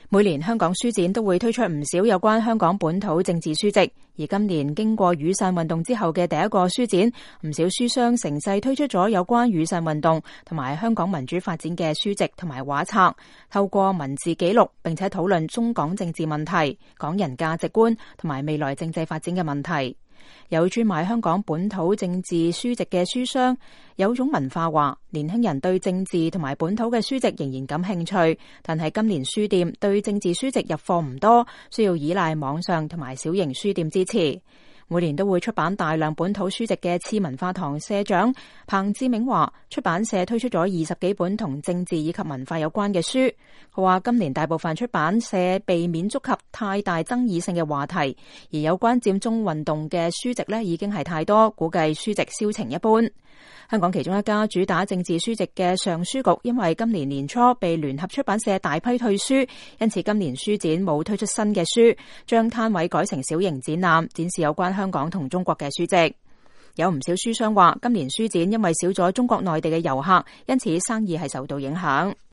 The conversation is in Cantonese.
每年香港書展都會推出唔少有關香港本土政治書籍，而今年經過雨傘運動之後嘅第一個書展，唔少書商乘勢推出咗有關雨傘運動同埋香港民主發展嘅書籍同埋畫冊，透過文字記錄並且討論中港政治問題、港人價值觀同埋未來政制發展嘅問題。有專賣香港本土政治書籍嘅書商有種文化話，年輕人對政治同埋本土嘅書籍仍然感興趣，但係今年書店對政治書籍入貨唔多，需要依賴網上同埋小型書店支持。每年都會出版大量本土書籍嘅次文化堂社長彭志銘話，出版社推出咗20幾本同政治以及文化有關嘅書。佢話今年大部分出版社避免觸及太大爭議性嘅話題，而有關佔中運動嘅書籍呢已經係太多，估計書籍銷情一般。香港其中一家主打政治書籍嘅上書局，因為今年年初被聯合出版社大批退書，因此今年書展冇推出新嘅書，將攤位改成小型展覽，展示有關香港同中國嘅書籍。有唔少書商話，今年書展因為少咗中國內地嘅遊客，因此生意係受到影響。